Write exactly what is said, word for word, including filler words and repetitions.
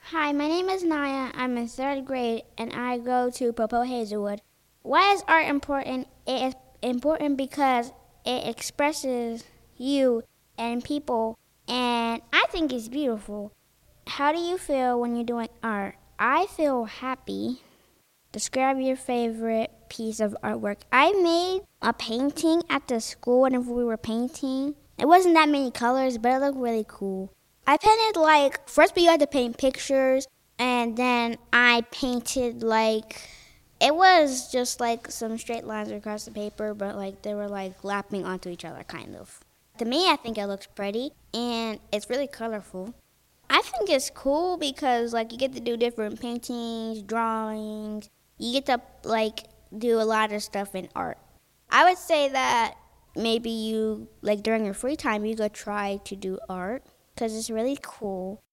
Hi, my name is Naya. I'm in third grade and I go to Popo Hazelwood. Why is art important? It is important because it expresses you and people, and I think it's beautiful. How do you feel when you're doing art? I feel happy. Describe your favorite piece of artwork. I made a painting at the school whenever we were painting. It wasn't that many colors, but it looked really cool. I painted like, first we had to paint pictures, and then I painted like, it was just like some straight lines across the paper, but like they were like lapping onto each other, kind of. To me, I think it looks pretty, and it's really colorful. I think it's cool because like you get to do different paintings, drawings. You get to like do a lot of stuff in art. I would say that maybe you like during your free time you could try to do art because it's really cool.